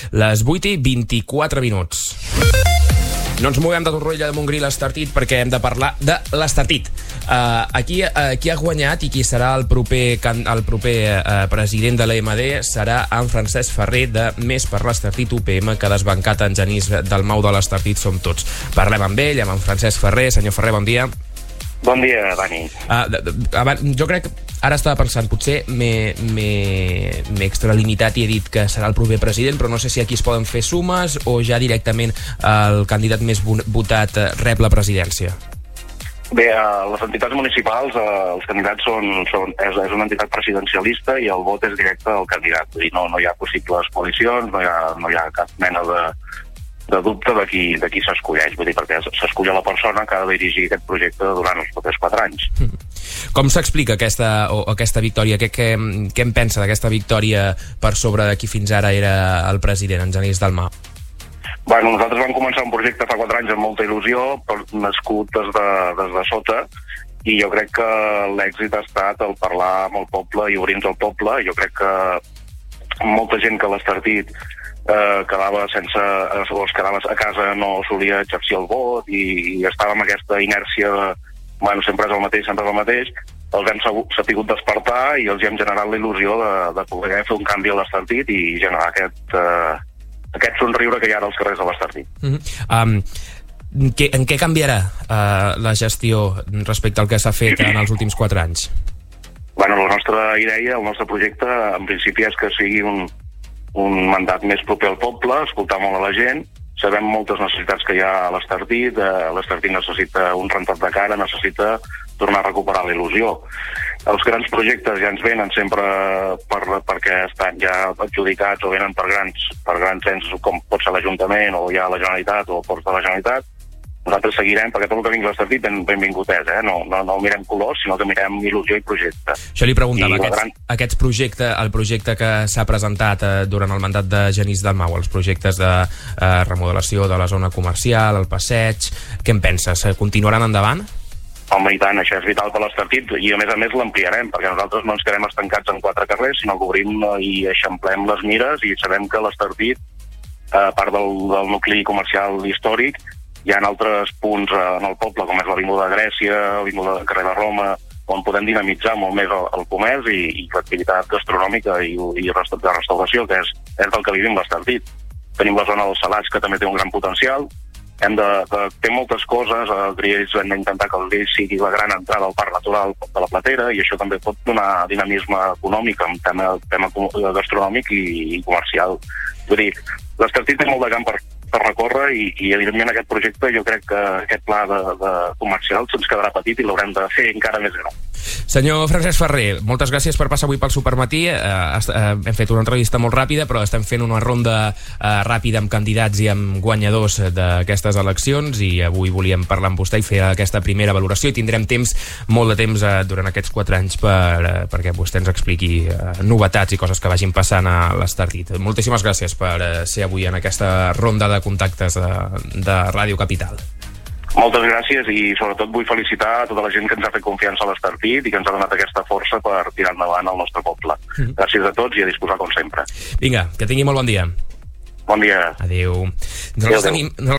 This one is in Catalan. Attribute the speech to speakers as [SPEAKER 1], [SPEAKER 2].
[SPEAKER 1] Les 8:24. No ens movem de Torroella de Montgrí l'Estartit perquè hem de parlar de l'Estartit. Qui ha guanyat i qui serà el proper president de l'EMD serà en Francesc Ferrer de Més per l'Estartit UPM, que ha desbancat en Genís Dalmau de l'Estartit Som Tots. Parlem amb ell, amb en Francesc Ferrer. Senyor Ferrer, bon dia.
[SPEAKER 2] Bon dia, Dani.
[SPEAKER 1] Jo crec que ara estava pensant, potser m'he extralimitat i he dit que serà el proper president, però no sé si aquí es poden fer sumes o ja directament el candidat més votat rep la presidència.
[SPEAKER 2] Bé, a les entitats municipals els candidats és una entitat presidencialista i el vot és directe al candidat. Vull dir, no hi ha possibles coalicions, no hi ha cap mena de dubte de qui s'escolleix, vull dir, perquè s'escull la persona que ha de dirigir aquest projecte durant els propers 4 anys.
[SPEAKER 1] Com s'explica aquesta victòria? Què en pensa d'aquesta victòria per sobre de qui fins ara era el president, en Genís Dalmau?
[SPEAKER 2] Bueno, nosaltres vam començar un projecte fa 4 anys amb molta il·lusió, nascut des de sota, i jo crec que l'èxit ha estat el parlar amb el poble i obrir-nos al poble. Jo crec que molta gent que a l'Estartit quedava a casa, no solia exercir el vot i estava amb aquesta inèrcia de, bueno, sempre és el mateix, els hem sabut despertar i els hem generat la il·lusió de poder fer un canvi a l'Estartit i generar aquest somriure que hi ha als carrers de l'Estartit.
[SPEAKER 1] En què canviarà la gestió respecte al que s'ha fet en els últims 4 anys?
[SPEAKER 2] Bueno, la nostra idea, el nostre projecte, en principi és que sigui un mandat més proper al poble, escoltar molt a la gent. Sabem moltes necessitats que hi ha a l'Estartit. L'Estartit necessita un rentat de cara, necessita tornar a recuperar la il·lusió. Els grans projectes ja ens venen sempre perquè estan ja adjudicats o venen per grans ens, com pot ser l'Ajuntament o ja la Generalitat o Ports de la Generalitat. Nosaltres seguirem, perquè tot el que vingui a l'Estartit benvingut és, no mirem colors, sinó que mirem il·lusió i projecte.
[SPEAKER 1] Això li preguntava, el projecte que s'ha presentat durant el mandat de Genís Dalmau, els projectes de remodelació de la zona comercial, el passeig, què en penses? Continuaran endavant?
[SPEAKER 2] Home, i tant, això és vital per l'Estartit i a més l'ampliarem, perquè nosaltres no ens quedem estancats en 4 carrers, sinó que obrim i eixamplem les mires i sabem que l'Estartit, a part del nucli comercial històric, hi ha altres punts en el poble, com és l'Avinguda de Grècia, l'Avinguda del carrer de Roma, on podem dinamitzar molt més el comerç i l'activitat gastronòmica i de restauració, que és del que vivim l'Estartit. Tenim la zona dels Salats, que també té un gran potencial. Té moltes coses. El Griells hem d'intentar que el Griells sigui la gran entrada al parc natural de la Platera, i això també pot donar dinamisme econòmic en tema gastronòmic i comercial. Vull dir, l'Estartit té molt de camp per recórrer i evidentment aquest projecte, jo crec que aquest pla de comercial se'ns quedarà petit i l'haurem de fer encara més gran.
[SPEAKER 1] Senyor Francesc Ferrer, moltes gràcies per passar avui pel Supermatí. Hem fet una entrevista molt ràpida, però estem fent una ronda ràpida amb candidats i amb guanyadors d'aquestes eleccions, i avui volíem parlar amb vostè i fer aquesta primera valoració, i tindrem molt de temps durant aquests 4 anys perquè vostè ens expliqui novetats i coses que vagin passant a l'Estartit. Moltíssimes gràcies per ser avui en aquesta ronda de contactes de Ràdio Capital.
[SPEAKER 2] Moltes gràcies i sobretot vull felicitar a tota la gent que ens ha fet confiança a l'Estartit i que ens ha donat aquesta força per tirar endavant el nostre poble. Gràcies a tots i a disposar com sempre.
[SPEAKER 1] Vinga, que tingui molt bon dia.
[SPEAKER 2] Bon dia.
[SPEAKER 1] Adéu.
[SPEAKER 2] Adéu.